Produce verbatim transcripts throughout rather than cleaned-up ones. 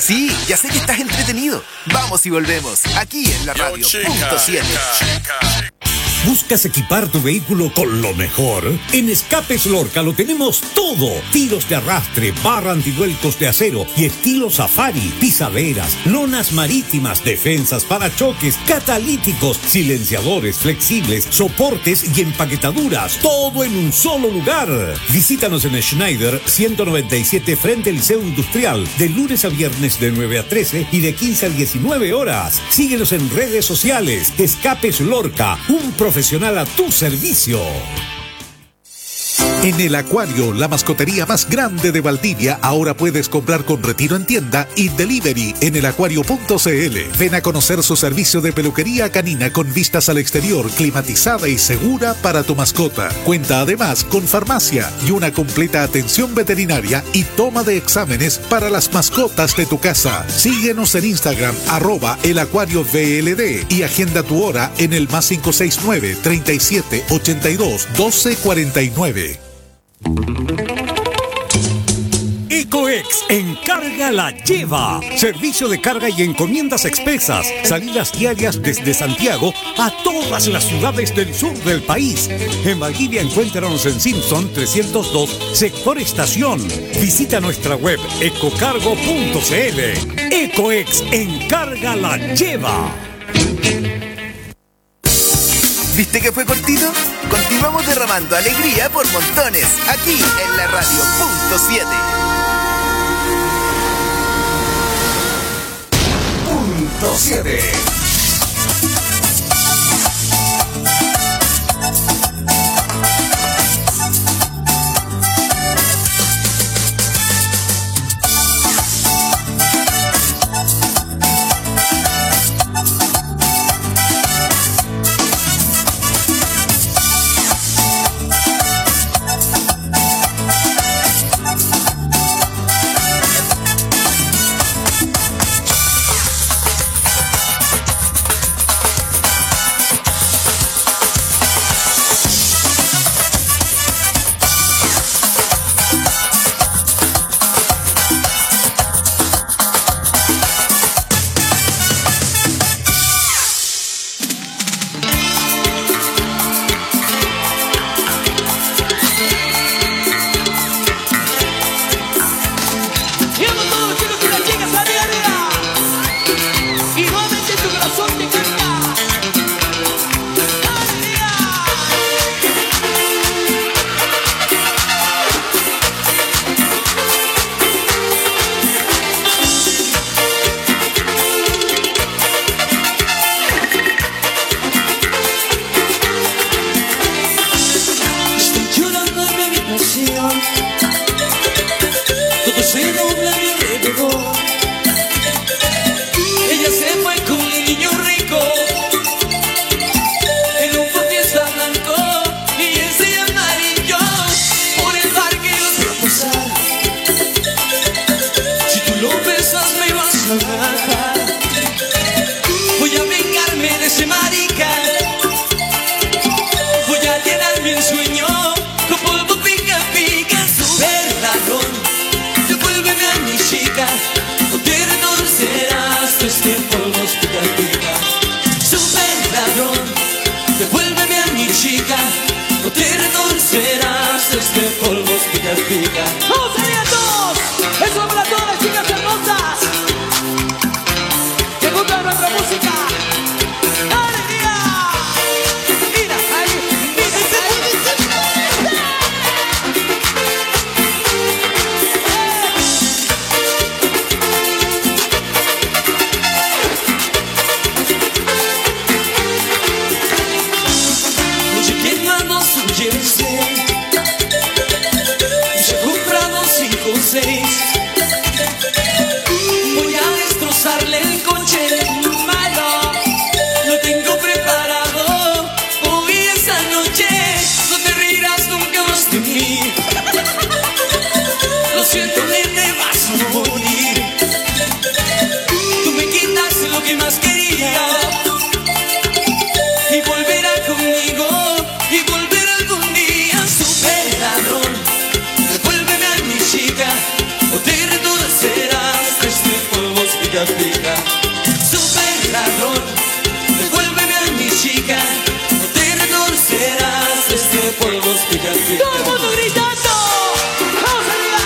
Sí, ya sé que estás entretenido. Vamos y volvemos, aquí en la radio punto siete. ¿Buscas equipar tu vehículo con lo mejor? En Escapes Lorca lo tenemos todo. Tiros de arrastre, barra antivuelcos de acero y estilo safari, pisaderas, lonas marítimas, defensas, parachoques, catalíticos, silenciadores flexibles, soportes y empaquetaduras. Todo en un solo lugar. Visítanos en Schneider ciento noventa y siete frente al Liceo Industrial, de lunes a viernes de nueve a trece y de quince a diecinueve horas. Síguenos en redes sociales. Escapes Lorca, un profesional a tu servicio. En el Acuario, la mascotería más grande de Valdivia, ahora puedes comprar con retiro en tienda y delivery en el acuario punto c l. Ven a conocer su servicio de peluquería canina con vistas al exterior, climatizada y segura para tu mascota. Cuenta además con farmacia y una completa atención veterinaria y toma de exámenes para las mascotas de tu casa. Síguenos en Instagram, arroba el acuario V L D, y agenda tu hora en el más cinco seis nueve, treinta y siete, ochenta y dos, doce cuarenta y nueve. Ecoex Encarga la Lleva. Servicio de carga y encomiendas expresas. Salidas diarias desde Santiago a todas las ciudades del sur del país. En Valdivia encuéntranos en Simpson trescientos dos, sector estación. Visita nuestra web ecocargo punto c l. Ecoex Encarga la Lleva. ¿Viste que fue cortito? Continuamos derramando alegría por montones, aquí en la radio punto siete. Punto siete. Se ha comprado cinco pica. Super ladrón, devuélveme a mi chica, no te retorcerás de este polvo pica pica. Todo el mundo gritando, vamos arriba.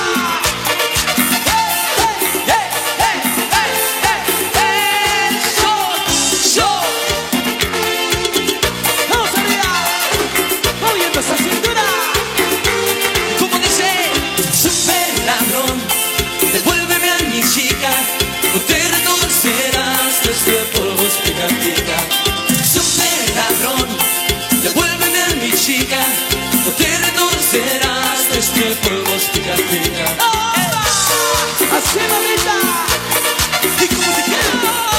Hey, hey, hey, hey, hey, hey. Show, show. Vamos arriba, moviendo esa cintura. Como dice, super ladrón, devuélveme a mi chica, no te retorcerás de este polvo pica pica. Super ladrón, devuélveme a mi chica, no te retorcerás de este polvo pica pica. ¡Oh! Así, mamita. ¿Y cómo te queda?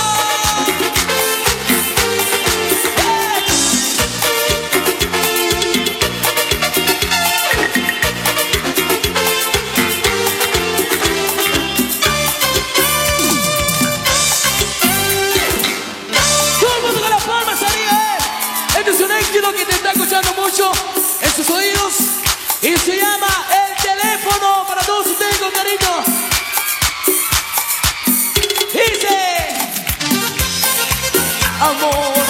Todo el mundo con las palmas arriba, eh. Este es un éxito que te está escuchando mucho en sus oídos y se llama El Teléfono, para todos ustedes con cariño. Dice: amor,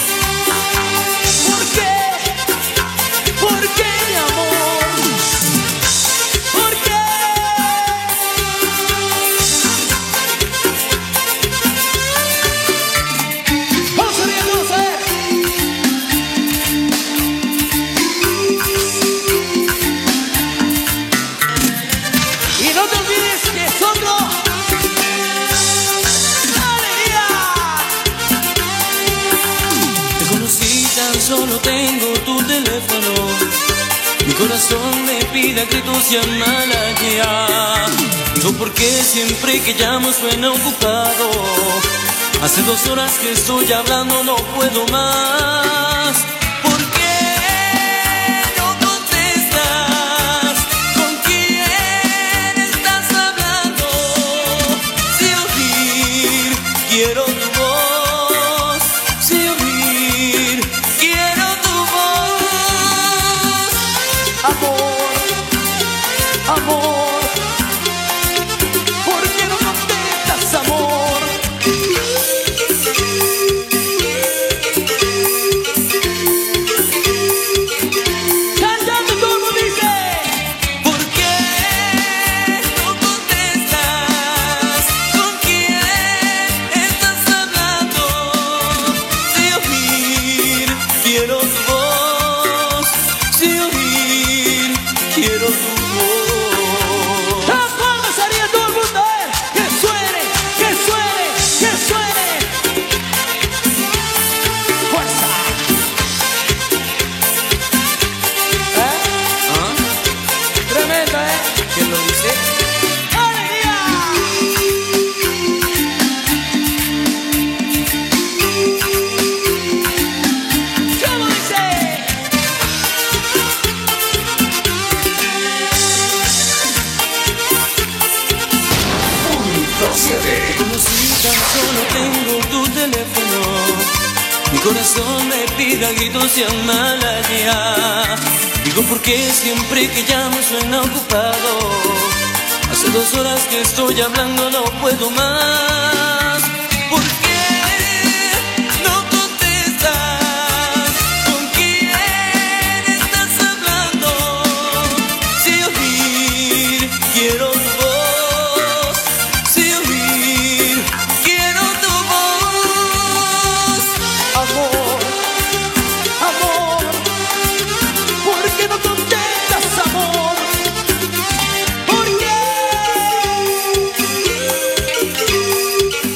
¿por qué? ¿Por qué, mi amor? ¿Por qué? Vamos a ver, vamos a ver. Y no te olvides que es otro. ¡Alegría! Te conocí, tan solo tengo tu teléfono. Mi corazón me pide a gritos llamarla ya. Digo, ¿por qué siempre que llamo suena ocupado? Hace dos horas que estoy hablando, no puedo más. ¿Por qué no contestas? ¿Con quién estás hablando? Si oír, quiero tu voz. Si oír, quiero tu voz. Amor, amor, ¿por qué no contestas, amor? Cantando como dice: ¿Por qué no contestas? ¿Con quién estás hablando? Si oír, quiero tu voz. Si oír, quiero tu voz. las palmas arriba todo el mundo, eh. Que suene, que suene, que suene. Fuerza. ¿Eh? ¿Ah? Tremenda, eh. ¿Quién lo dice? ¡Alegría! ¿Cómo dice? Punto siete. Conocí, tan solo tengo tu teléfono. Mi corazón me pide a gritos llamarla ya. Digo, ¿por qué siempre que llamo suena ocupado? Hace dos horas que estoy hablando, no puedo más. ¿Por qué no contestas? ¿Con quién estás hablando? Si oír, quiero tu voz. Si oír, quiero tu voz. Amor, amor, ¿por qué no contestas, amor? ¿Por qué?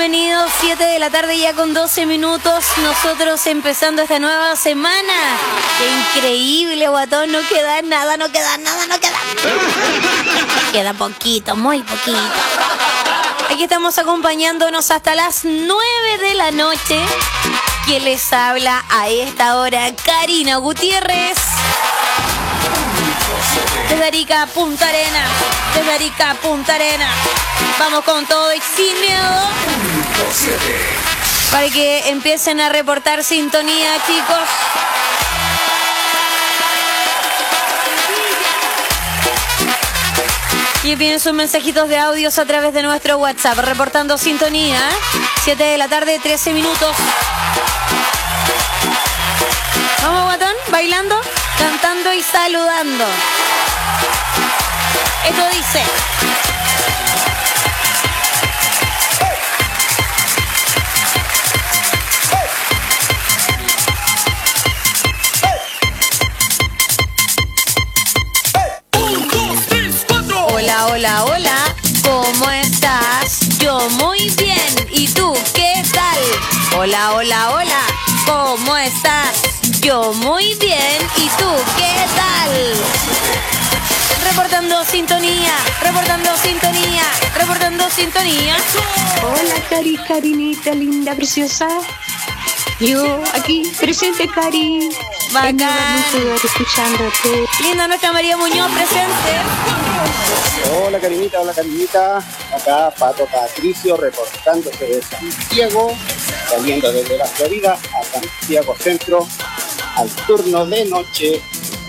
bienvenidos. siete de la tarde ya con doce minutos. Nosotros empezando esta nueva semana. Qué increíble, guatón. No queda nada, no queda nada, no queda nada. Queda poquito, muy poquito. Aquí estamos acompañándonos hasta las nueve de la noche. Quien les habla a esta hora, Karina Gutiérrez. Desde Arica, Punta Arena. Desde Arica, Punta Arena. Vamos con todo y sin miedo. Para que empiecen a reportar sintonía, chicos. Y envíen sus mensajitos de audios a través de nuestro WhatsApp. Reportando sintonía. siete de la tarde, trece minutos. Vamos, guatón, bailando, cantando y saludando. Esto dice. Hola, hola, hola. ¿Cómo estás? Yo muy bien. ¿Y tú qué tal? Hola, hola, hola. ¿Cómo estás? Yo muy bien. ¿Y tú qué tal? Reportando sintonía, reportando sintonía, reportando sintonía. Hola, Cari, Karinita, linda, preciosa. Yo aquí, presente, Cari. Bacán. Escuchándote. Linda nuestra María Muñoz, presente. Hola, Karinita, hola, Karinita. Acá Pato Patricio, reportándose de Santiago, saliendo desde la Florida a Santiago Centro, al turno de noche.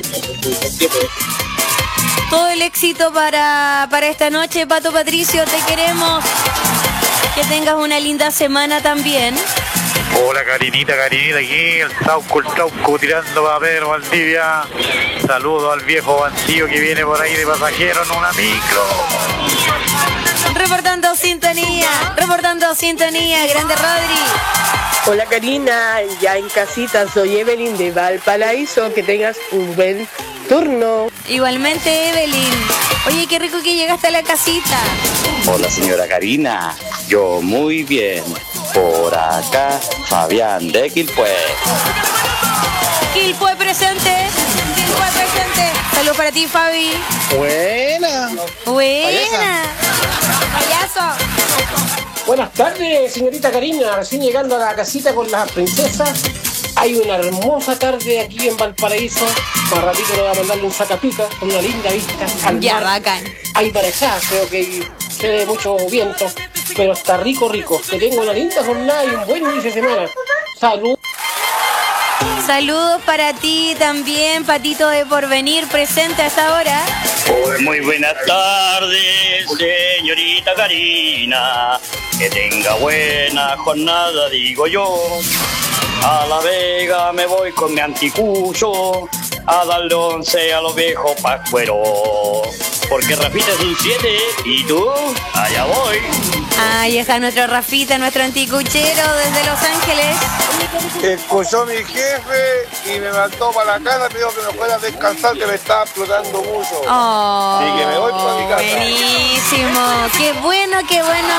Todo el éxito para, para esta noche, Pato Patricio, te queremos. Que tengas una linda semana también. Hola, Karinita, Karinita, aquí el Tauco, el Tauco tirando para Pedro Valdivia. Saludo al viejo bandido que viene por ahí de pasajero en una micro. Reportando sintonía, reportando sintonía, grande Rodri. Hola, Karina, ya en casita, soy Evelyn de Valparaíso, que tengas un buen turno. Igualmente, Evelyn. Oye, qué rico que llegaste a la casita. Hola, señora Karina, yo muy bien. Por acá, Fabián de Quilpué. Quilpué presente, Quilpué presente. Saludos para ti, Fabi. Buena. Buena. Payaso. Buenas tardes, señorita Karina. Recién llegando a la casita con las princesas. Hay una hermosa tarde aquí en Valparaíso. Más ratito le voy a mandarle un sacapica con una linda vista al ya, mar. bacán. Hay marejada, creo que se ve mucho viento, pero está rico, rico. Que tenga una linda jornada y un buen inicio de semana. Salud. Saludos para ti también, Patito de Porvenir, presente a esta hora. Muy buenas tardes, señorita Karina. Que tenga buena jornada, digo yo. A La Vega me voy con mi anticucho a darle once a los viejos pascueros. Porque Rafita es un siete y tú, allá voy. Ahí está nuestro Rafita, nuestro anticuchero desde Los Ángeles. Escuchó mi jefe y me mandó para la casa, me dijo que me fuera a descansar, que me estaba explotando mucho. Oh, y que me voy para mi casa. Buenísimo, qué bueno, qué bueno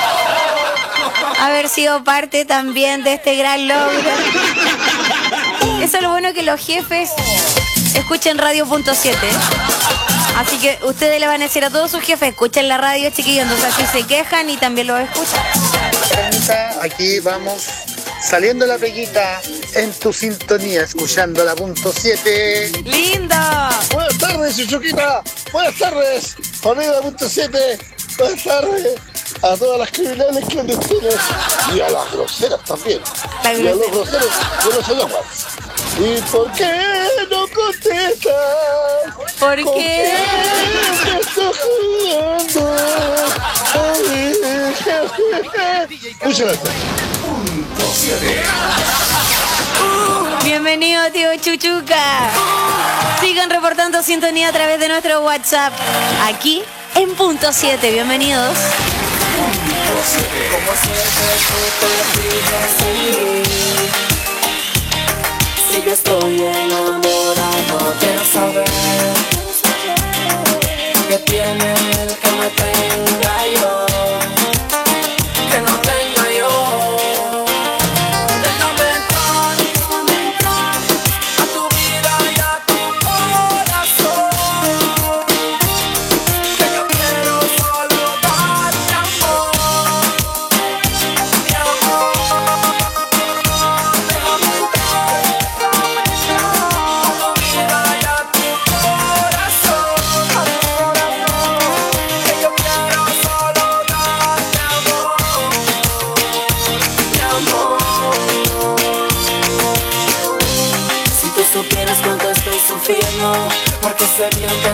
haber sido parte también de este gran logro. Eso es lo bueno, que los jefes escuchen Radio punto siete. Así que ustedes le van a decir a todos sus jefes, escuchen la radio, chiquillos, entonces así se quejan y también lo escuchan. Aquí vamos saliendo la peguita en tu sintonía, escuchando la punto siete. ¡Lindo! Buenas tardes, Chuchuquita. Buenas tardes, familia de punto siete. Buenas tardes a todas las criminales clandestinas y a las groseras también. La y a los groseros yo no soy agua. ¿Y por qué no contestas? ¿Por qué? ¿Qué estás jugando? Muchas gracias. Bienvenido, tío Chuchuca. Sigan reportando sintonía a través de nuestro WhatsApp. Aquí en punto siete. Bienvenidos. Si yo estoy enamorado, quiero saber qué tiene el que me tenga yo, que no tenga yo.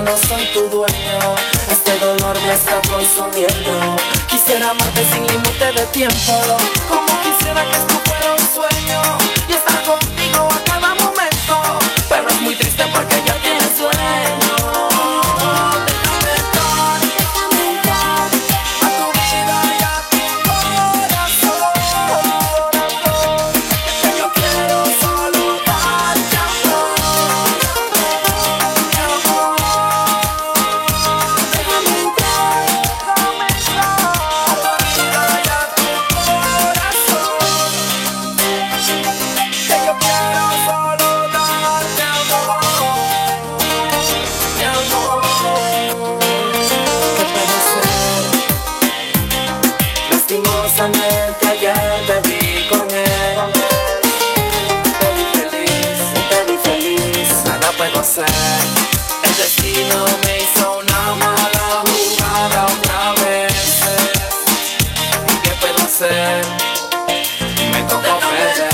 no soy tu dueño. Este dolor me está consumiendo. Quisiera amarte sin límite de tiempo, como quisiera que esto fuera un sueño y estar contigo a cada momento. Pero es muy triste porque ya tienes sueño. Déjame entrar, déjame entrar a tu vida y a tu corazón. Que yo quiero solo darte amor, mi amor. Déjame entrar, déjame entrar a tu vida y a tu corazón. Que yo quiero solo darte amor, mi amor. ¿Qué puede ser? Lastimosamente ayer te vi con él. Te vi feliz, te vi feliz. Nada puedo hacer. El destino me hizo una mala jugada otra vez. ¿Y qué puedo hacer? Me tocó perder.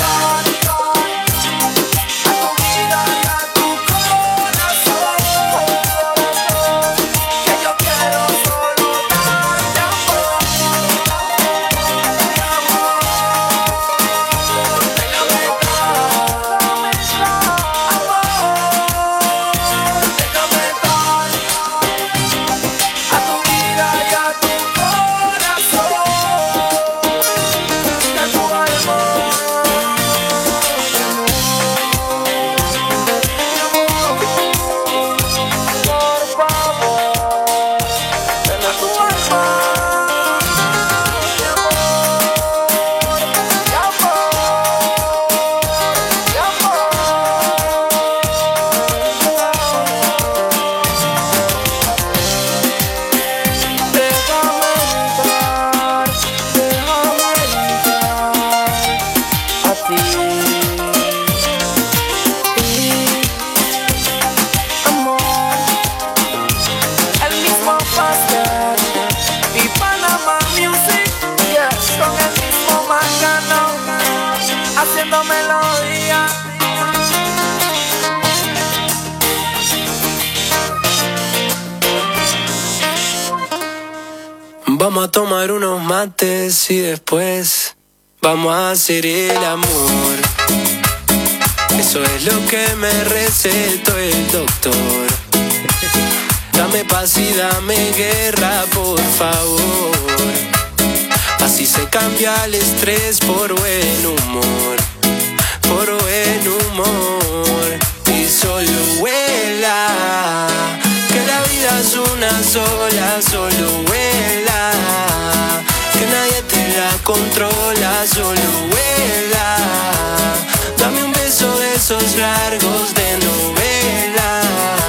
Haciendo melodía. Vamos a tomar unos mates y después vamos a hacer el amor. Eso es lo que me recetó el doctor. Dame paz y dame guerra, por favor. Así se cambia el estrés por buen humor, por buen humor. Y solo vuela, que la vida es una sola, solo vuela, que nadie te la controla, solo vuela. Dame un beso de esos largos de novela.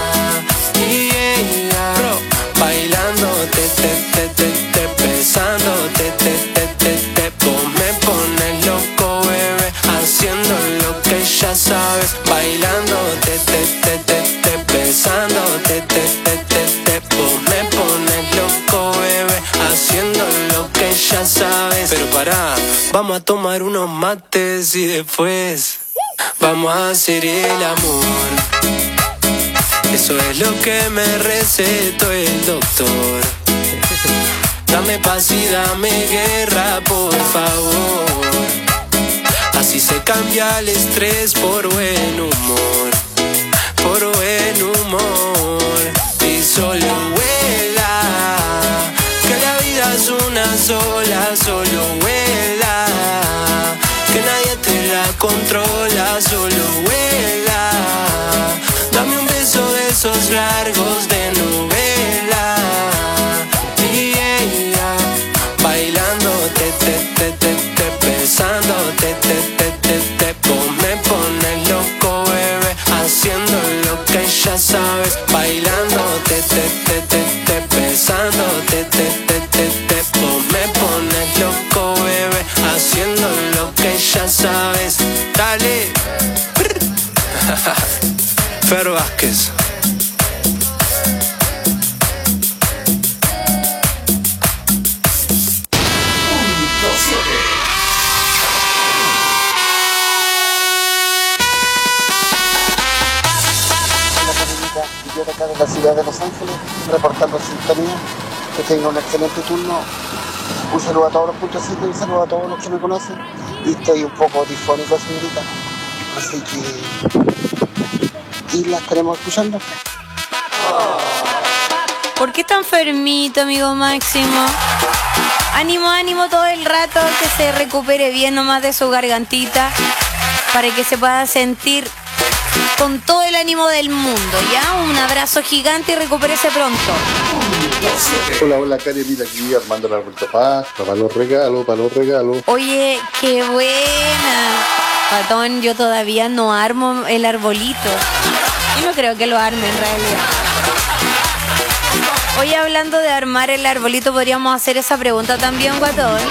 Y ella, bro, bailando, te, te, te, te, te, besando, te, te, te, te, te, vos me pones loco, bebé, haciendo lo que ya sabes, bailando, te, te, te, te, te, besando, te, te, te, te, te, vos me pones loco, bebé, haciendo lo que ya sabes. Pero pará, vamos a tomar unos mates y después vamos a hacer el amor. Eso es lo que me recetó el doctor. Dame paz y dame guerra, por favor. Así se cambia el estrés por buen humor, por buen humor. Y solo vuela, que la vida es una sola, solo vuela, que nadie te la controla, solo vuela. Dame un beso de esos largos de novela. Y ella, bailando, te, te, te, te, te, besando, te, te, te, te, te, vos me pones loco, bebé, haciendo lo que ya sabes, bailando, te, te, te, te, te, besando, te, te, te, te, te, vos me pones loco, bebé, haciendo lo que ya sabes. Dale. Fer Vázquez. Yo de acá de la ciudad de Los Ángeles, reportando sintonía. Que tenga un excelente turno. Un saludo a todos los puntos siete, un saludo a todos los que me conocen. Y estoy un poco difónico, señorita. Así que... Y la estaremos escuchando. ¿Por qué está enfermito, amigo Máximo? Ánimo, ánimo todo el rato, que se recupere bien nomás de su gargantita, para que se pueda sentir con todo el ánimo del mundo, ¿ya? Un abrazo gigante y recupérese pronto. Hola, hola, Cari, mira aquí armando el árbol de pasta, para los regalos, para los regalos. Oye, qué buena. Patón, yo todavía no armo el arbolito. Yo no creo que lo arme en realidad. Hoy hablando de armar el arbolito, podríamos hacer esa pregunta también, Guatón.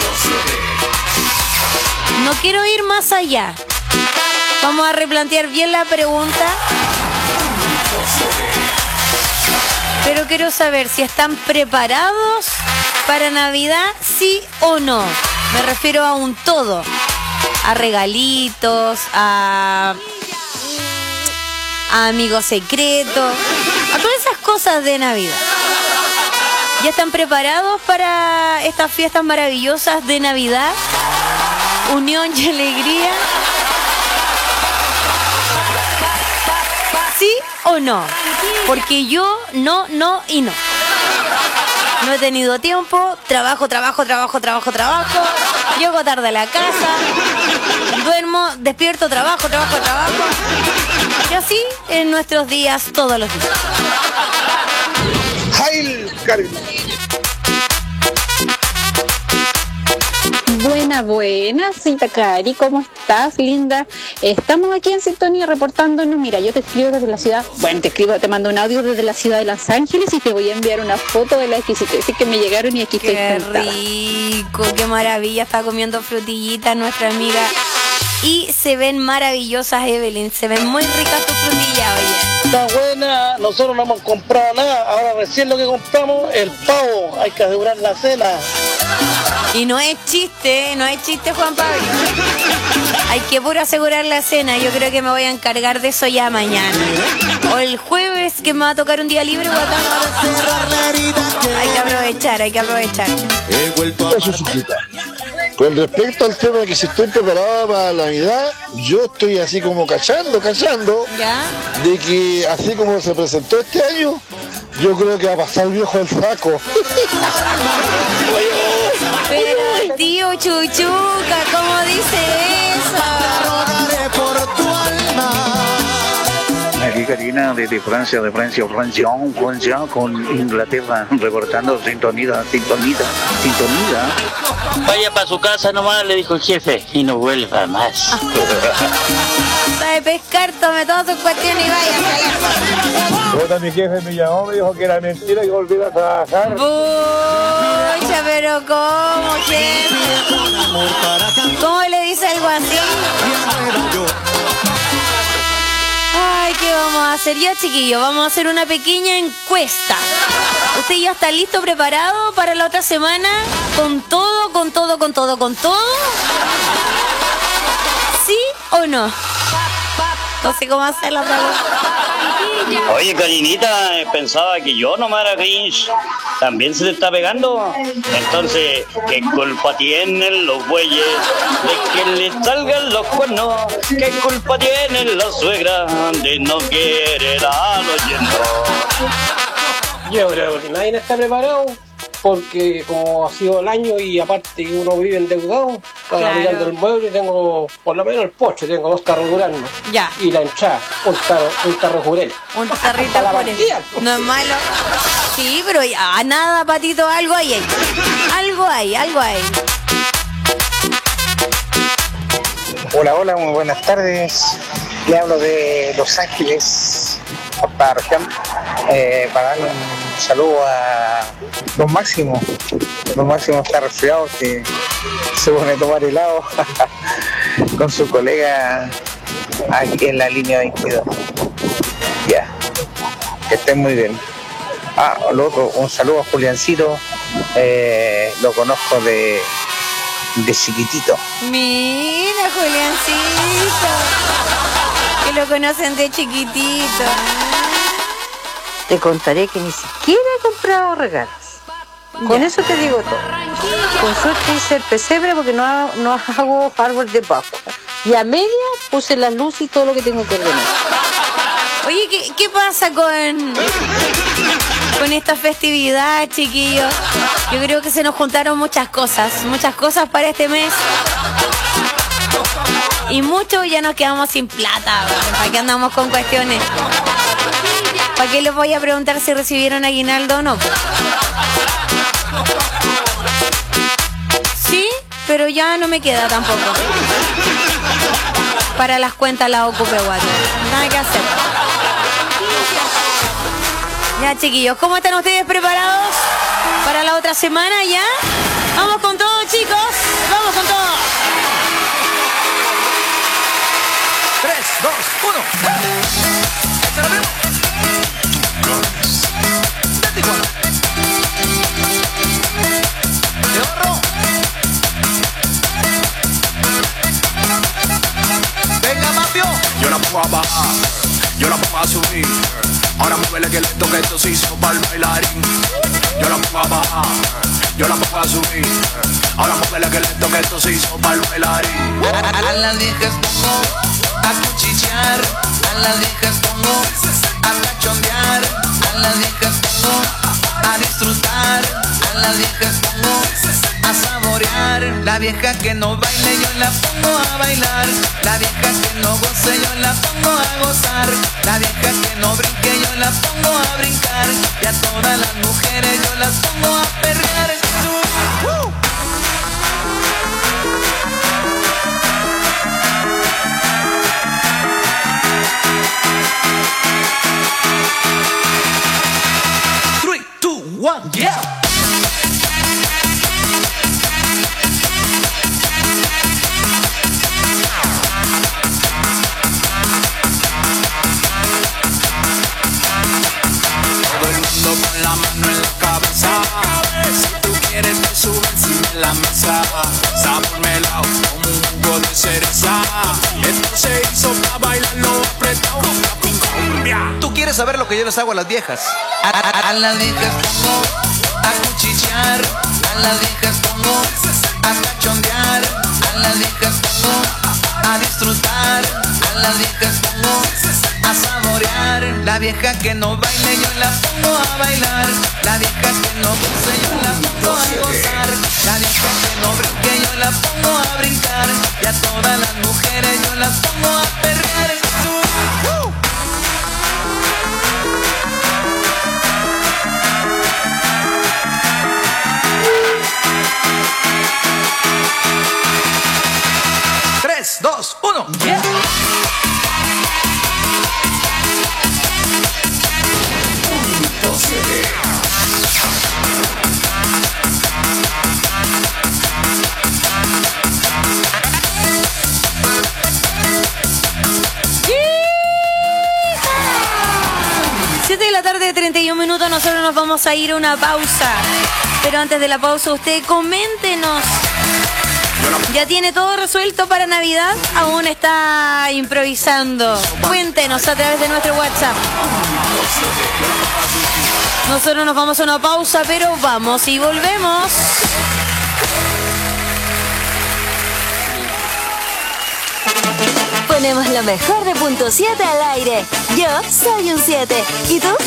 No quiero ir más allá. Vamos a replantear bien la pregunta. Pero quiero saber si están preparados para Navidad, sí o no. Me refiero a un todo. A regalitos, a, a amigos secretos, a todas esas cosas de Navidad. ¿Ya están preparados para estas fiestas maravillosas de Navidad? Unión y alegría. ¿Sí o no? Porque yo no, no y no. No he tenido tiempo, trabajo, trabajo, trabajo, trabajo, trabajo. Llego tarde a la casa, duermo, despierto, trabajo, trabajo, trabajo. Y así en nuestros días, todos los días. ¡Jail, Karen! Buena, buena, Cita Cari, ¿cómo estás, linda? Estamos aquí en sintonía reportándonos. Mira, yo te escribo desde la ciudad, bueno, te escribo, te mando un audio desde la ciudad de Los Ángeles y te voy a enviar una foto de las exquisiteces que me llegaron y aquí qué estoy sentada. Rico, qué maravilla, está comiendo frutillitas nuestra amiga. Y se ven maravillosas, Evelyn, se ven muy ricas tus frutillas, oye. Está buena, nosotros no hemos comprado nada, ahora recién lo que compramos, el pavo, hay que asegurar la cena. Y no es chiste, no es chiste, Juan Pablo. Hay que puro asegurar la cena. Yo creo que me voy a encargar de eso ya mañana. O el jueves, que me va a tocar un día libre. Hay que aprovechar, hay que aprovechar. Eso, Suquita. Con respecto al tema de que si estoy preparada para la Navidad, yo estoy así como cachando, cachando, ¿ya? De que así como se presentó este año, yo creo que va a pasar el viejo del saco. Pero tío Chuchuca, ¿cómo dice eso? Aquí Karina desde Francia, de Francia, Francia, Francia, con Inglaterra, reportando sintonía, sintonía, sintonía. Vaya para su casa nomás, le dijo el jefe, y no vuelva más. Sabe pescar, tome todas sus cuestiones y vaya. Puta, mi jefe me llamó, me dijo que era mentira y volví a trabajar. Pucha, pero ¿cómo, jefe? ¿Cómo le dice algo así? Ay, ¿qué vamos a hacer ya, chiquillos? Vamos a hacer una pequeña encuesta. ¿Usted ya está listo, preparado para la otra semana? ¿Con todo, con todo, con todo, con todo? ¿Sí o no? No sé cómo hacer la pregunta. Oye, Karinita, pensaba que yo no me era Grinch. ¿También se te está pegando? Entonces, ¿qué culpa tienen los bueyes de que le salgan los cuernos? ¿Qué culpa tiene la suegra de no querer a los yernos? Yo creo que nadie está preparado, porque como ha sido el año y aparte uno vive endeudado, para Claro. mirando el mueble tengo por lo menos el pocho, tengo dos tarros Durazno. Ya. Y la hinchada, un tarro, un tarro Jurel. Un tarrito Para la Jurel. partida. No es malo. Sí, pero ya, nada, Patito, algo hay ahí. Algo hay, algo hay. Hola, hola, muy buenas tardes. Le hablo de Los Ángeles, octava región, eh, para darle un saludo a Don Máximo. Don Máximo está resfriado, que se pone a tomar helado con su colega aquí en la línea veintidós. Ya, que estén muy bien. Ah, lo otro, un saludo a Juliancito, eh, lo conozco de, de chiquitito. Mira, Juliancito. Que lo conocen de chiquitito. te contaré que ni siquiera he comprado regalos. Con eso te digo todo. Con suerte hice el pesebre porque no hago, no hago árbol de Pascua. Y a media puse las luces y todo lo que tengo que ordenar. Oye, ¿qué, qué pasa con, con esta festividad, chiquillos? Yo creo que se nos juntaron muchas cosas, muchas cosas para este mes. Y muchos ya nos quedamos sin plata, ¿para qué andamos con cuestiones? ¿Para qué les voy a preguntar si recibieron aguinaldo o no? Sí, pero ya no me queda tampoco. Para las cuentas las ocupé, guato. Nada que hacer. Ya, chiquillos, ¿cómo están ustedes preparados para la otra semana ya? Vamos con todo, chicos. Vamos con todo. tres, dos, uno. Venga, Mapio. Yo la pongo a bajar, yo la pongo a subir. Ahora muévele que lento que esto se hizo para el bailarín. Yo la pongo a bajar, yo la pongo a subir. Ahora muévele que lento que esto se hizo para el bailarín. A las viejas pongo a cuchichear, a las viejas pongo a cachondear, a las viejas pongo a disfrutar, a las viejas pongo a saborear. La vieja que no baile yo la pongo a bailar, la vieja que no goce yo la pongo a gozar, la vieja que no brinque yo la pongo a brincar, y a todas las mujeres yo las pongo a perrear. ¡Uh! Three, two, one, yeah. Con la mano en la cabeza, si tú quieres me subo encima de la mesa, sabor melao como un jugo de cereza. Esto se hizo para bailarlo apretado. ¿Tú quieres saber lo que yo les hago a las viejas? A, a, a las viejas pongo a cuchichear, a las viejas pongo a cachondear, a las viejas pongo a disfrutar, a las viejas pongo a saborear. La vieja que no baile yo la pongo a bailar, la vieja que no goce yo la pongo a gozar, la vieja que no brinque yo la pongo a brincar, y a todas las mujeres yo las pongo a perrear. ¡Uh! tres, dos, uno. Yeah. siete de la tarde, treinta y un minutos, nosotros nos vamos a ir a una pausa. Pero antes de la pausa, usted coméntenos. ¿Ya tiene todo resuelto para Navidad? ¿Aún está improvisando? Cuéntenos a través de nuestro WhatsApp. Nosotros nos vamos a una pausa, pero vamos y volvemos. Ponemos lo mejor de punto siete al aire. Yo soy un siete. ¿Y tú?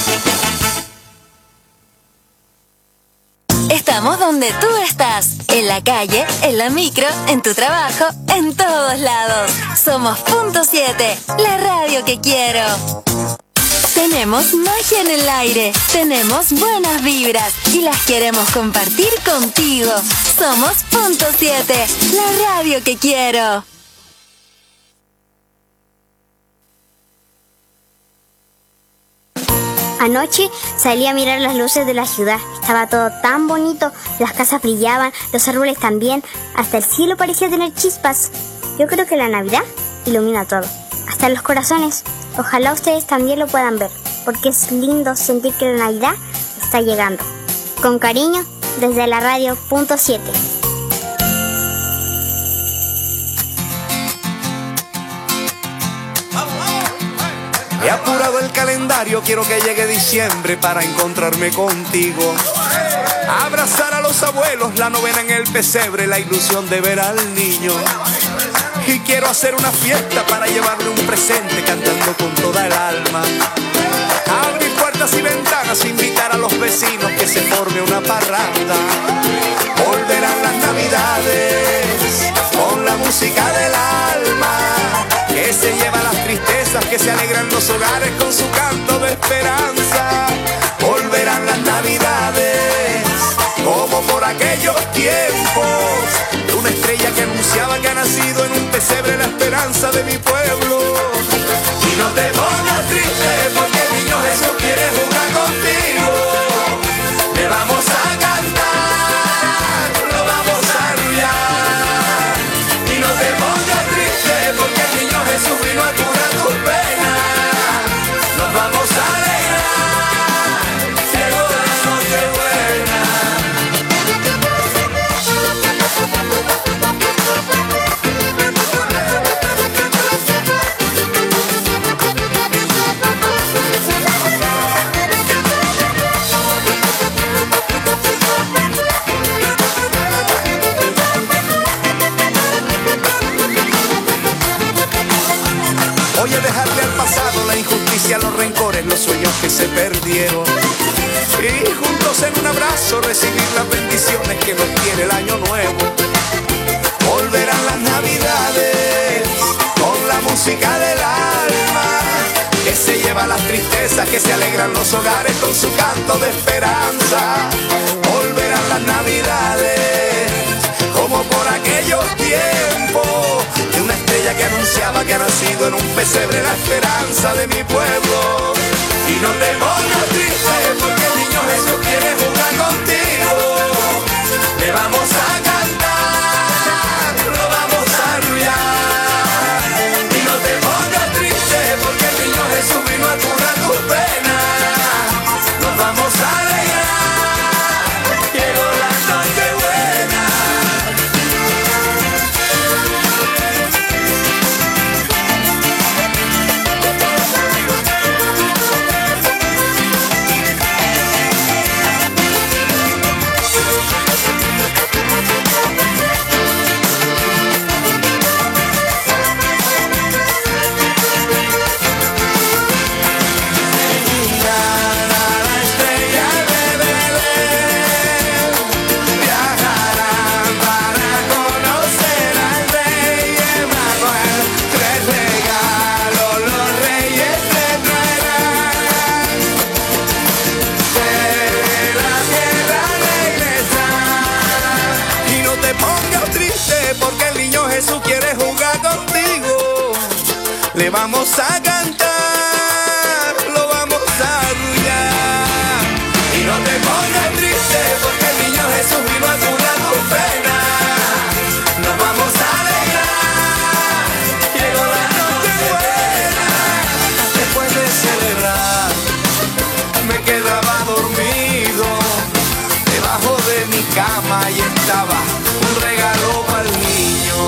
Estamos donde tú estás. En la calle, en la micro, en tu trabajo, en todos lados. Somos punto siete, la radio que quiero. Tenemos magia en el aire, tenemos buenas vibras y las queremos compartir contigo. Somos punto siete, la radio que quiero. Anoche salí a mirar las luces de la ciudad. Estaba todo tan bonito, las casas brillaban, los árboles también, hasta el cielo parecía tener chispas. Yo creo que la Navidad ilumina todo, hasta los corazones. Ojalá ustedes también lo puedan ver, porque es lindo sentir que la Navidad está llegando. Con cariño, desde la radio punto siete. He apurado el calendario, quiero que llegue diciembre para encontrarme contigo. Abrazar a los abuelos, la novena en el pesebre, la ilusión de ver al niño. Y quiero hacer una fiesta para llevarle un presente cantando con toda el alma. Abrir puertas y ventanas, invitar a los vecinos que se forme una parranda. Volverán las navidades con la música del alma, que se lleva las tristezas, que se alegran los hogares con su canto de esperanza. Volverán las navidades como por aquellos tiempos, una estrella que anunciaba que ha nacido en un pesebre la esperanza de mi pueblo. Y no te pongas triste porque el niño Jesús quiere jugar contigo. Le vamos a cantar, lo vamos a arrullar. Y no te pongas triste porque el niño Jesús vino a curar tus penas. Nos vamos a alegrar, llegó la noche buena. Oye, dejarle al pasado la injusticia, los rencores, los sueños que se perdieron, y juntos en un abrazo recibir las bendiciones que nos tiene el año nuevo. Volverán las navidades con la música del alma, que se lleva las tristezas, que se alegran los hogares con su canto de esperanza. Volverán las navidades como por aquellos tiempos, de una estrella que anunciaba que ha nacido en un pesebre la esperanza de mi pueblo. Y no te pongas triste porque el niño Jesús quiere jugar contigo. Le vamos a cantar, lo vamos a arrullar. Y no te pongas triste porque el niño Jesús vino a curar tus penas. Nos vamos a alegrar, llegó la noche buena. Jesús quiere jugar contigo. Le vamos a cantar, lo vamos a arrullar. Y no te pongas triste porque el niño Jesús vino a curar tu pena. Nos vamos a alegrar, llegó la noche buena. Después de celebrar me quedaba dormido debajo de mi cama y estaba un regalo para el niño.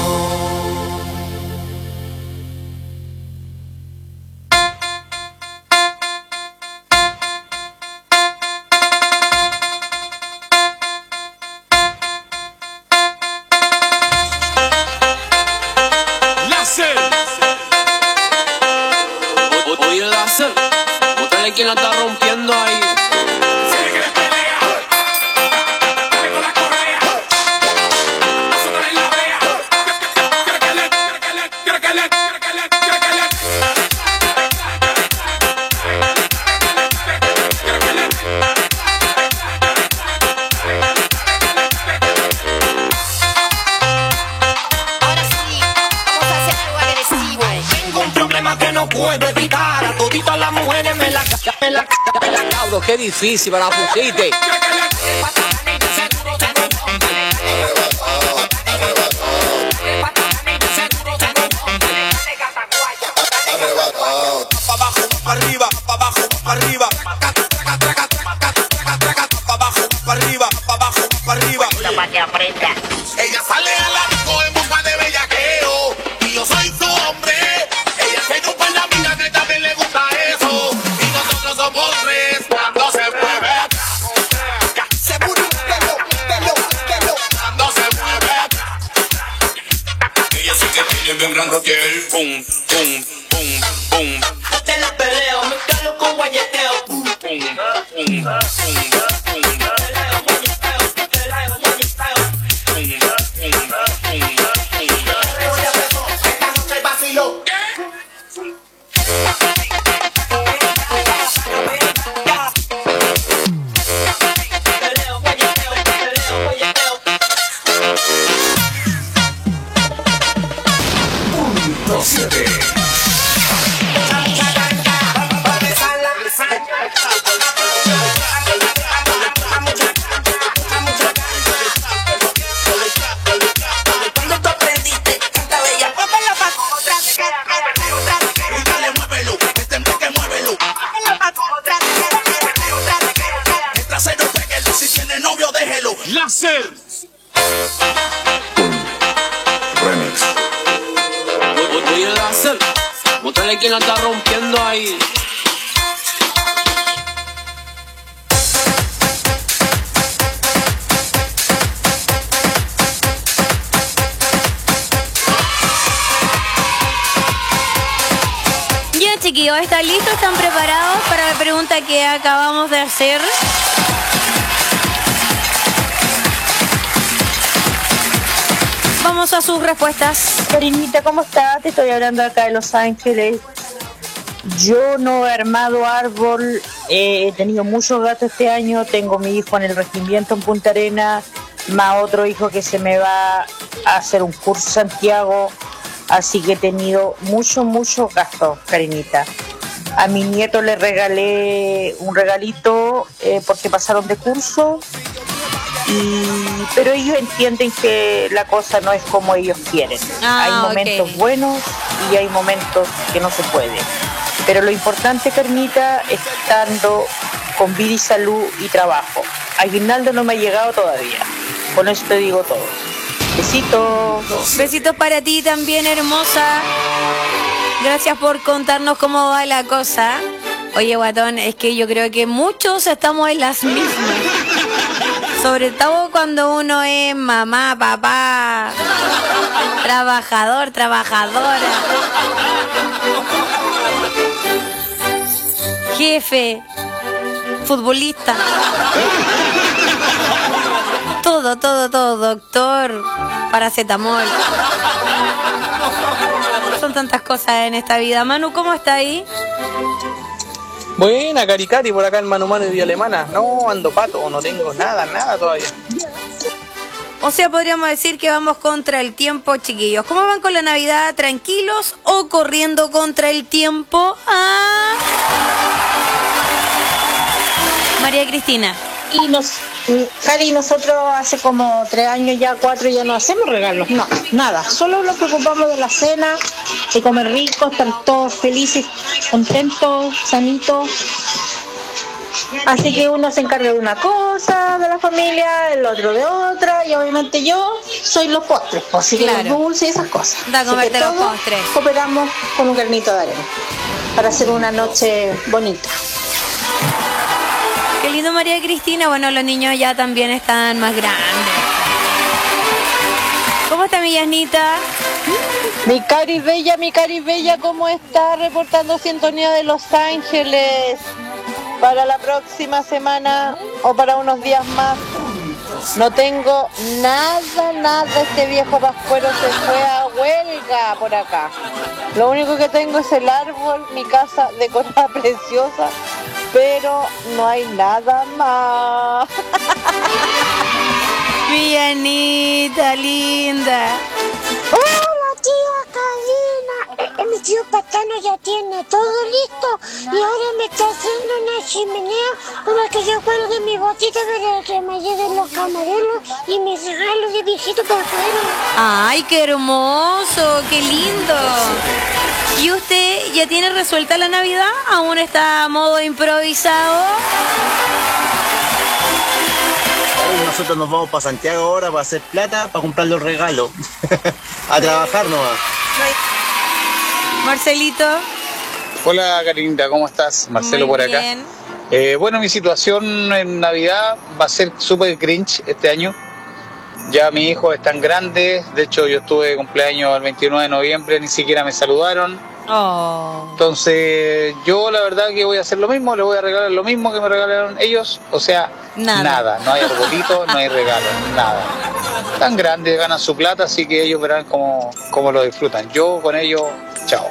Oye, Láser, bótale quien la está rompiendo ahí. Qué difícil, me la pusiste. Pa' abajo, pa' arriba, pa' abajo, pa' arriba. Pa' abajo, pa' arriba, pa' abajo, pa' arriba. Para que aprenda. Ella sale a la disco en busca de bellaqueo y yo soy su hombre. Ella se chupa en la vida que también le gusta eso. bien, bien gran rotiel. Pum, pum, pum, pum. Te la peleo, mezclalo con guayeteo. Pum, pum, pum, pum, pum. siete. Láser. Remix. Oye, Láser, muéstrale quién la está rompiendo ahí. Ya, chiquillos, ¿están listos? ¿Están preparados para la pregunta que acabamos de hacer? Vamos a sus respuestas. Karinita, ¿cómo estás? Te estoy hablando acá de Los Ángeles. Yo no he armado árbol, eh, he tenido muchos gatos este año, tengo mi hijo en el regimiento en Punta Arenas, más otro hijo que se me va a hacer un curso en Santiago, así que he tenido muchos, muchos gastos, Karinita. A mi nieto le regalé un regalito eh, porque pasaron de curso. Y, pero ellos entienden que la cosa no es como ellos quieren. Ah, hay momentos okay. buenos y hay momentos que no se puede. Pero lo importante, Carmita, es estando con vida y salud y trabajo. Aguinaldo no me ha llegado todavía. Con eso te digo todo. Besitos. Besitos para ti también, hermosa. Gracias por contarnos cómo va la cosa. Oye, guatón, es que yo creo que muchos estamos en las mismas. Sobre todo cuando uno es mamá, papá, trabajador, trabajadora, jefe, futbolista. Todo, todo, todo, doctor, paracetamol. Son tantas cosas en esta vida. Manu, ¿cómo está ahí? Buena, Caricari, por acá en Manu Manu y Vía Alemana. No, ando pato, no tengo nada, nada todavía. O sea, podríamos decir que vamos contra el tiempo, chiquillos. ¿Cómo van con la Navidad? ¿Tranquilos o corriendo contra el tiempo? Ah. María Cristina. Y nos, Cari, nosotros hace como tres años ya, cuatro, ya no hacemos regalos, no, nada. Solo nos preocupamos de la cena, de comer rico, estar todos felices, contentos, sanitos. Así que uno se encarga de una cosa de la familia, el otro de otra, y obviamente yo soy los postres, así que Claro. los dulces y esas cosas. Da a Así comerte que los todos postres. cooperamos con un granito de arena para hacer una noche bonita. Qué lindo, María Cristina. Bueno, los niños ya también están más grandes. ¿Cómo está mi Yasnita? Mi Cari Bella, mi Cari Bella, ¿cómo está? Reportando sintonía de Los Ángeles para la próxima semana o para unos días más. No tengo nada, nada. Este viejo pascuero se fue a huelga por acá. Lo único que tengo es el árbol, mi casa decorada preciosa, pero no hay nada más. Mi Yanita, linda. Hola, tía Karina. Eh, Mi tío Patano ya tiene todo listo y ahora me está haciendo una chimenea para que yo cuelgue mi botita para que me lleguen los camareros y mis regalos de viejito por fuera. Ay, qué hermoso, qué lindo. ¿Y usted ya tiene resuelta la Navidad? ¿Aún está a modo improvisado? Nosotros nos vamos para Santiago ahora para hacer plata, para comprar los regalos. A trabajar nomás. Marcelito. Hola, Karinita, ¿cómo estás? Marcelo Muy por acá. bien. Eh, bueno, mi situación en Navidad va a ser súper cringe este año. Ya mis hijos están grandes, de hecho yo estuve de cumpleaños el veintinueve de noviembre, ni siquiera me saludaron. Oh. Entonces yo la verdad que voy a hacer lo mismo, les voy a regalar lo mismo que me regalaron ellos, o sea, nada, nada. No hay arbolito, no hay regalo, nada. Tan grandes, ganan su plata, así que ellos verán cómo, cómo lo disfrutan. Yo con ellos, chao.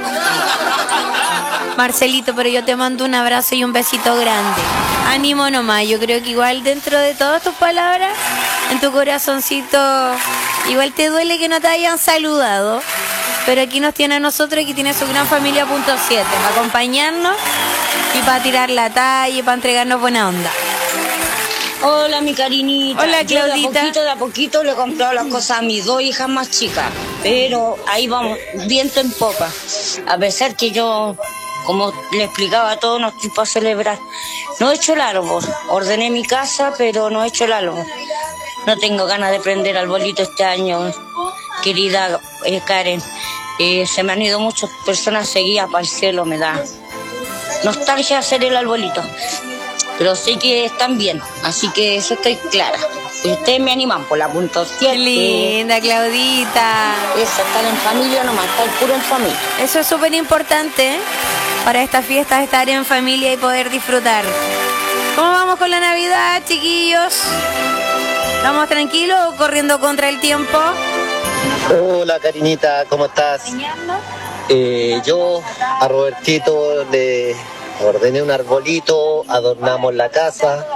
Marcelito, pero yo te mando un abrazo y un besito grande. Ánimo nomás, yo creo que igual dentro de todas tus palabras, en tu corazoncito, igual te duele que no te hayan saludado. Pero aquí nos tiene a nosotros, aquí tiene su gran familia punto siete, para acompañarnos y para tirar la talla y para entregarnos buena onda. Hola, mi carinita. Hola, Yo Claudita. de a poquito, de a poquito le he comprado las cosas a mis dos hijas más chicas. Pero ahí vamos, viento en popa. A pesar que yo, como le explicaba a todos, no estoy para celebrar. No he hecho el árbol. Ordené mi casa, pero no he hecho el árbol. No tengo ganas de prender arbolito este año, querida eh, Karen. Eh, se me han ido muchas personas seguidas para el cielo, me da nostalgia hacer el arbolito. Pero sé que están bien, así que eso estoy clara. Ustedes me animan por la punto siete. Linda, Claudita. Eso, estar en familia nomás, estar puro en familia. Eso es súper importante, ¿eh? Para estas fiestas, estar en familia y poder disfrutar. ¿Cómo vamos con la Navidad, chiquillos? ¿Estamos tranquilos o corriendo contra el tiempo? Hola, Karinita, ¿cómo estás? Eh, yo a Robertito le ordené un arbolito, adornamos la casa.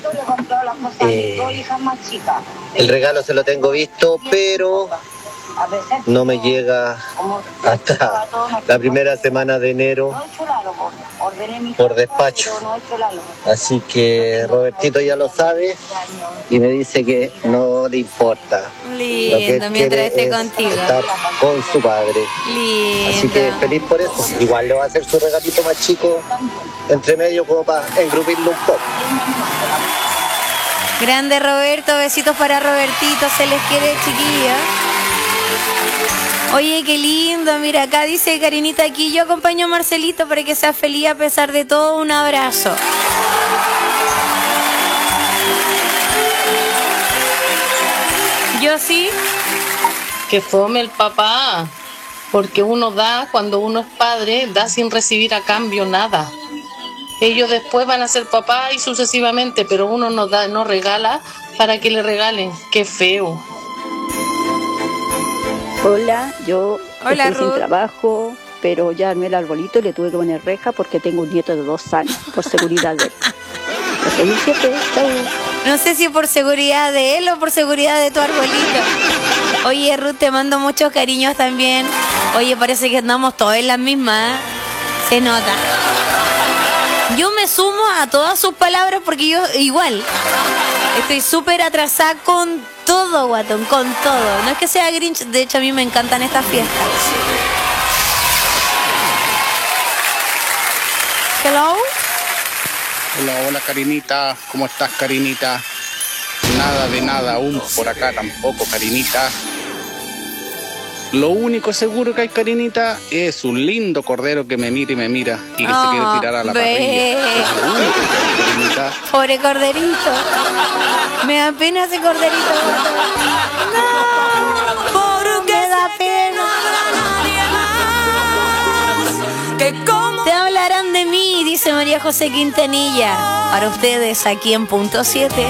Eh, el regalo se lo tengo visto, pero no me llega hasta la primera semana de enero por despacho. Así que Robertito ya lo sabe y me dice que no le importa. Lindo, Lo que mientras quiere esté es contigo. estar con su padre. Lindo. Así que feliz por eso. Igual le va a hacer su regalito más chico entre medio como para engrupirlo un poco. Grande Roberto, besitos para Robertito, se les quiere, chiquilla. Oye, qué lindo, mira, acá dice Karinita, aquí yo acompaño a Marcelito para que sea feliz a pesar de todo, un abrazo. Yo sí. Que fome el papá, porque uno da, cuando uno es padre, da sin recibir a cambio nada. Ellos después van a ser papá y sucesivamente, pero uno no da, no regala para que le regalen. Qué feo. Hola, yo Hola, estoy Ruth. sin trabajo, pero ya armé el arbolito y le tuve que poner reja porque tengo un nieto de dos años, por seguridad de él. Feliz siete, chau. No sé si por seguridad de él o por seguridad de tu arbolito. Oye, Ruth, te mando muchos cariños también. Oye, parece que andamos todos en la misma, ¿eh? Se nota. Yo me sumo a todas sus palabras porque yo igual estoy súper atrasada con todo, guatón, con todo. No es que sea Grinch, de hecho a mí me encantan estas fiestas. Hello. Hola, hola Karinita, ¿cómo estás, Karinita? Nada de nada aún por acá tampoco, Karinita. Lo único seguro que hay, Karinita, es un lindo cordero que me mira y me mira y que Oh, se quiere tirar a la ve. parrilla. Es lo único que hay, Karinita. Pobre corderito. Me da pena ese corderito. No, me da pena. Te hablarán de mí, dice María José Quintanilla. Para ustedes aquí en Punto siete.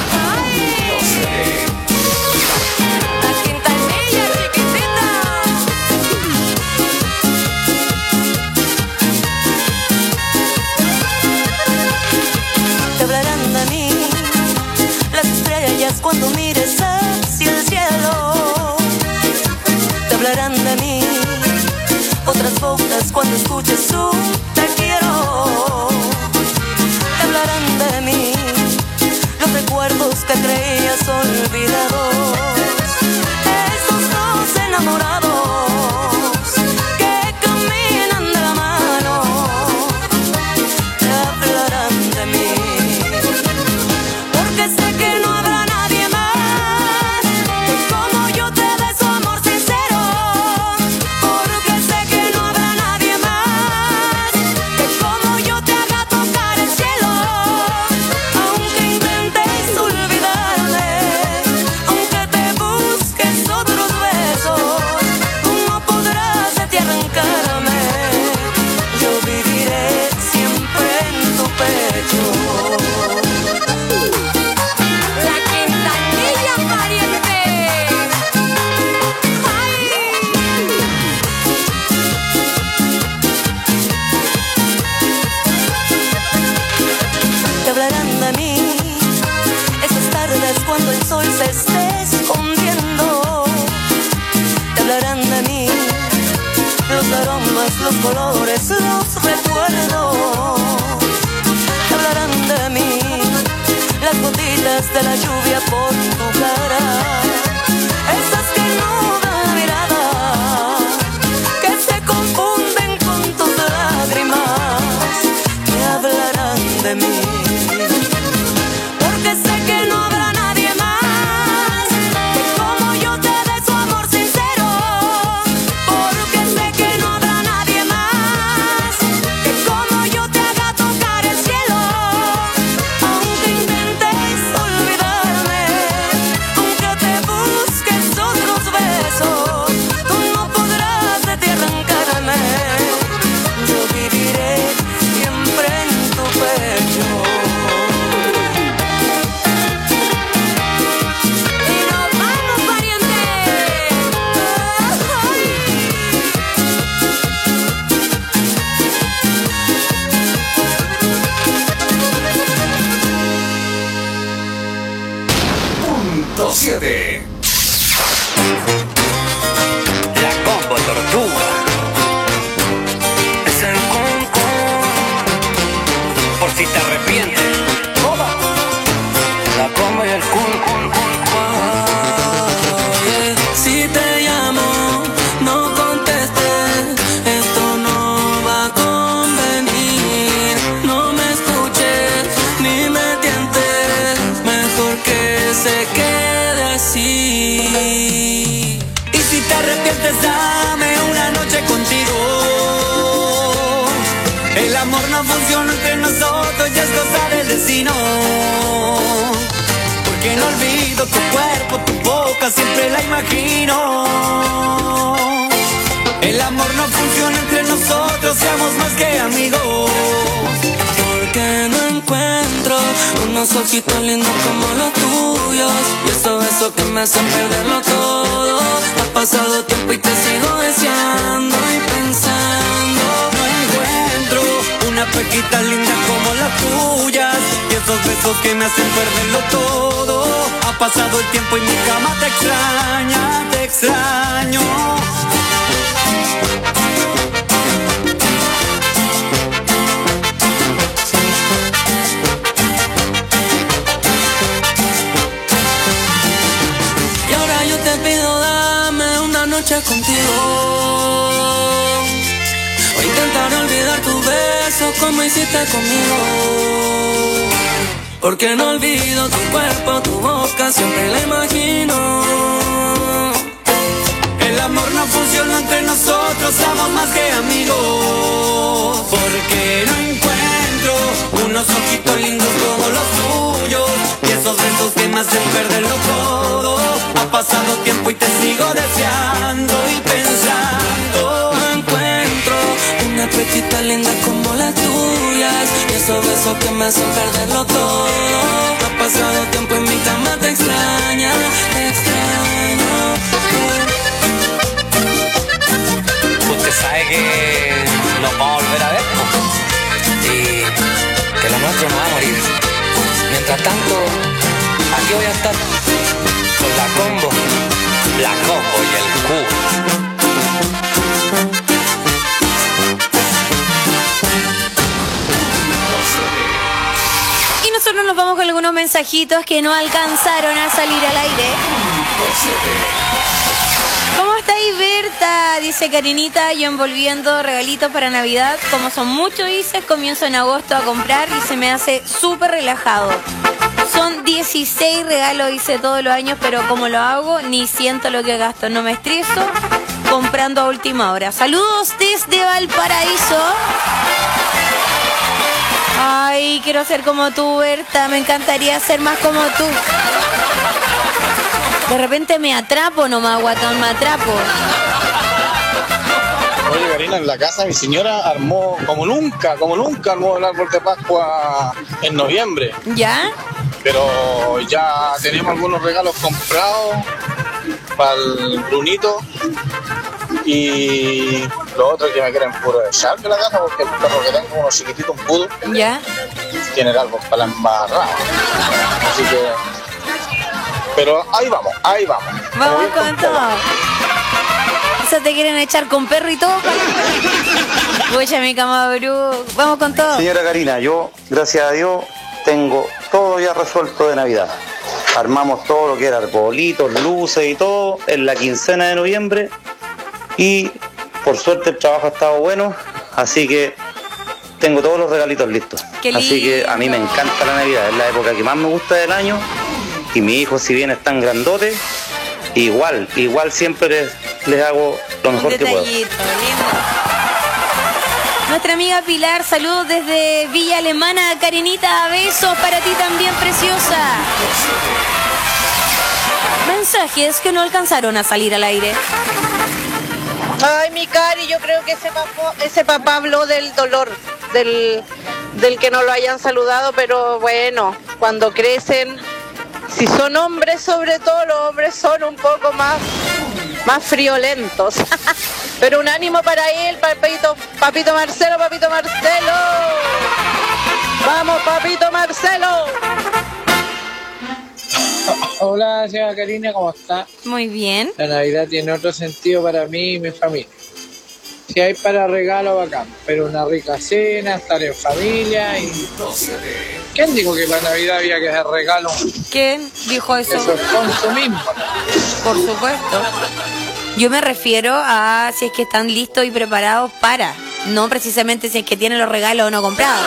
Te hablarán de mí las estrellas cuando mires hacia el cielo. Te hablarán de mí otras bocas cuando escuches un te quiero. Te hablarán de mí los recuerdos se esté escondiendo. Te hablarán de mí, los aromas, los colores, los recuerdos. Te hablarán de mí, las gotitas de la lluvia por tu cara. Esas que no dan mirada, que se confunden con tus lágrimas. Te hablarán de mí, porque sé que no habrá nadie más que como yo te dé su amor sincero. Porque sé que no habrá nadie más que como yo te haga tocar el cielo. Aunque intentes olvidarme, aunque te busques otros besos, tú no podrás de ti arrancarme. Yo viviré siempre en tu pecho. Y nos vamos, pariente. Punto siete. La combo tortuga. Es el conco. Por si te arrepientes. La combo y el cun, cun, cun, cun. Oye, si te llamo, no contestes. Esto no va a convenir. No me escuches ni me tientes. Mejor que se quede así. Y si te arrepientes, dame una noche contigo. El amor no funciona entre nosotros, ya es cosa del destino. Porque no olvido tu cuerpo, tu boca, siempre la imagino. El amor no funciona entre nosotros, seamos más que amigos. Porque no encuentro unos ojitos lindos como los tuyos, y esos besos que me hacen perderlo todo. Ha pasado tiempo y te sigo deseando y pensando. No encuentro una pequita linda como las tuyas, y esos besos que me hacen perderlo todo. Ha pasado el tiempo y mi cama te extraña, te extraño. Y ahora yo te pido, dame una noche contigo. O intentar olvidar tus besos como hiciste conmigo. Porque no olvido tu cuerpo, tu boca, siempre la imagino. El amor no funciona entre nosotros, somos más que amigos. Porque no encuentro unos ojitos lindos como los tuyos, y esos besos que me hacen perderlo todo. Ha pasado tiempo y te sigo deseando y pensando. No encuentro una pechita linda como las tuyas, y esos besos que me hacen perderlo todo. Ha pasado tiempo y mi cama te extraña, te extraño. Usted sabe que nos vamos a volver a ver, ¿no? Y que lo nuestro no va a morir. Mientras tanto, aquí voy a estar con la combo, la combo y el Q. Y nosotros nos vamos con algunos mensajitos que no alcanzaron a salir al aire. ¿Cómo estáis, Berta? Dice Karinita, yo envolviendo regalitos para Navidad. Como son muchos, dice, comienzo en agosto a comprar y se me hace súper relajado. Son dieciséis regalos, hice todos los años, pero como lo hago, ni siento lo que gasto. No me estreso comprando a última hora. Saludos desde Valparaíso. Ay, quiero ser como tú, Berta. Me encantaría ser más como tú. De repente me atrapo nomás, guatón, me atrapo. Oye, Karina, en la casa mi señora armó como nunca, como nunca armó el árbol de Pascua en noviembre. ¿Ya? Pero ya tenemos algunos regalos comprados para el Brunito. Y lo otro que me quieren puro echar de la casa, porque el perro que tengo, uno chiquitito, un pudo, ¿ya? Tiene el árbol para la embarrada. Así que pero ahí vamos, ahí vamos. Vamos con todo. Eso te quieren echar con perro y todo. Pucha, mi Camabrú. Vamos con todo. Señora Karina, yo, gracias a Dios, tengo todo ya resuelto de Navidad. Armamos todo lo que era arbolitos, luces y todo en la quincena de noviembre. Y por suerte el trabajo ha estado bueno, así que tengo todos los regalitos listos. Así que a mí me encanta la Navidad, es la época que más me gusta del año. Y mis hijos, si bien están grandotes, igual, igual siempre les, les hago lo mejor que puedo. Nuestra amiga Pilar, saludos desde Villa Alemana. Karinita, besos para ti también, preciosa. Mensajes que no alcanzaron a salir al aire. Ay, mi Cari, yo creo que ese papá, ese papá habló del dolor, del, del que no lo hayan saludado, pero bueno, cuando crecen, si son hombres, sobre todo los hombres son un poco más, más friolentos. Pero un ánimo para él, papito, papito Marcelo, papito Marcelo. Vamos, papito Marcelo. Hola, señora Karina, ¿cómo está? Muy bien. La Navidad tiene otro sentido para mí y mi familia. Si hay para regalo, bacán, pero una rica cena, estar en familia y... ¿Quién dijo que la Navidad había que hacer regalo? ¿Quién dijo eso? Eso es consumismo. Por supuesto. Yo me refiero a si es que están listos y preparados para, no precisamente si es que tienen los regalos o no comprados.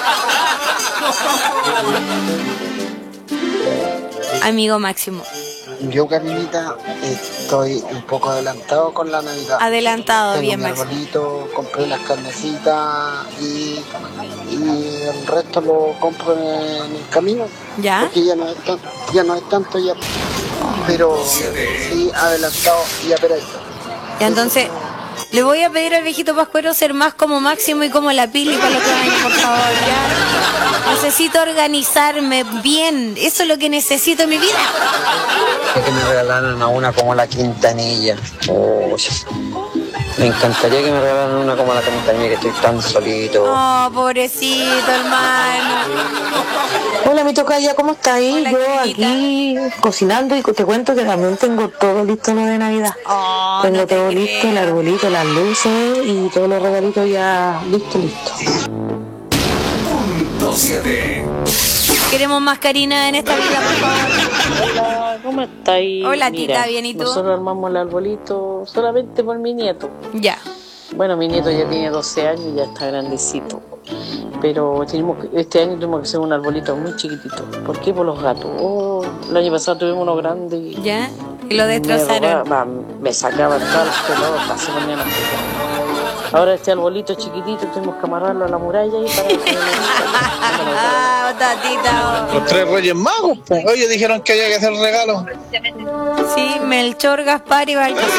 Amigo Máximo. Yo, Karinita, estoy un poco adelantado con la Navidad. Adelantado, Tengo bien, mi Máximo. arbolito, compré las carnecitas y, y el resto lo compro en el camino. ¿Ya? Porque ya no es tanto, ya no es tanto ya. Pero sí, adelantado y aperadito. Y entonces, le voy a pedir al viejito Pascuero ser más como Máximo y como la Pili para lo que vayan, por favor, ya. Necesito organizarme bien. Eso es lo que necesito en mi vida. Que me regalaran a una como la Quintanilla. Oh, me encantaría que me regalaran una como la Quintanilla, que estoy tan solito. Oh, pobrecito, hermano. Hola, mi tocaya, ¿cómo estás? Yo aquí cocinando y te cuento que también tengo todo listo lo de Navidad. Oh, tengo no te todo creo. listo, el arbolito, las luces y todos los regalitos ya listo, listo. Queremos más Karina en esta vida, por favor. Hola, ¿cómo estáis? Hola, Mira, tita, bien, ¿y tú? Nosotros armamos el arbolito solamente por mi nieto. Ya. Bueno, mi nieto ya tiene doce años y ya está grandecito. Pero tenemos que- este año tuvimos que hacer un arbolito muy chiquitito. ¿Por qué? Por los gatos. Oh, el año pasado tuvimos uno grande y... ¿Ya? Y lo destrozaron. Me, robaba- me sacaban todas las pelotas, se ponían a pegar. Ahora este arbolito chiquitito tuvimos que amarrarlo a la muralla y para que Ah, tatita. Los tres Reyes Magos, pues. Oye, dijeron que había que hacer regalos. Sí, Melchor, Gaspar y Baltasar.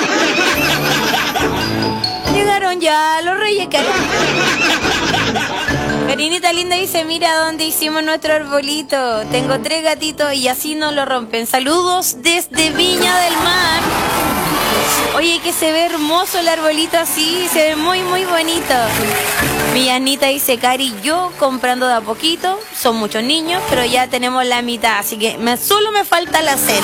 Llegaron ya los Reyes, Karina. Karinita linda dice, mira dónde hicimos nuestro arbolito. Tengo tres gatitos y así no lo rompen. Saludos desde Viña del Mar. Oye, que se ve hermoso el arbolito así, se ve muy, muy bonito. Mi Anita dice, Cari, yo comprando de a poquito, son muchos niños, pero ya tenemos la mitad, así que me, solo me falta la cena.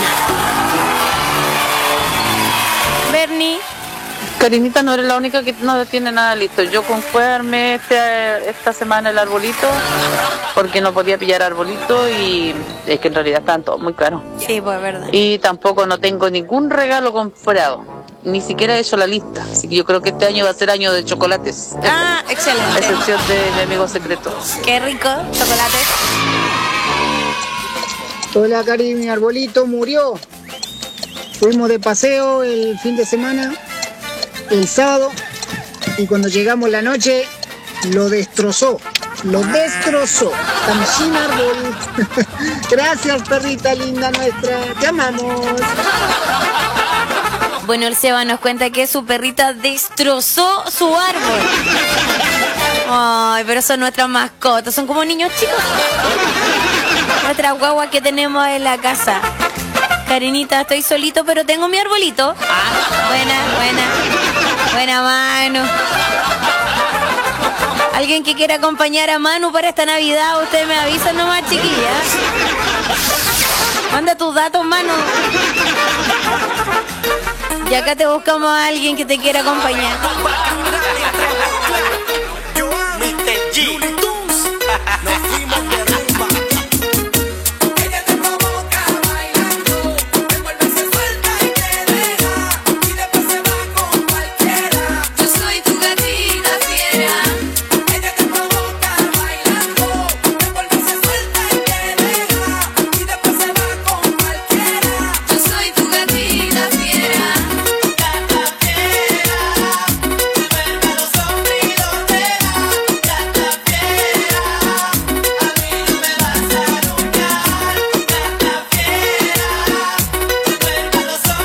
Bernie. Karinita no eres la única que no tiene nada listo. Yo concuerme este, esta semana el arbolito porque no podía pillar arbolito y es que en realidad están todos muy caros. Sí, pues verdad. Y tampoco no tengo ningún regalo comprado. Ni siquiera he hecho la lista. Así que yo creo que este año va a ser año de chocolates. Ah, excelente. A excepción de mi amigo secreto. Qué rico, chocolate. Hola, Cari, mi arbolito murió. Fuimos de paseo el fin de semana, el sábado, y cuando llegamos la noche, lo destrozó. Lo destrozó. Estamos sin árbol. Gracias, perrita linda nuestra. Te amamos. Bueno, el Seba nos cuenta que su perrita destrozó su árbol. Ay, pero son nuestras mascotas, son como niños chicos. Nuestras guaguas que tenemos en la casa. Karinita, estoy solito, pero tengo mi arbolito. Ah, buena, buena. Buena Manu. ¿Alguien que quiera acompañar a Manu para esta Navidad? Ustedes me avisan nomás, chiquillas. Manda tus datos, mano. Y acá te buscamos a alguien que te quiera acompañar.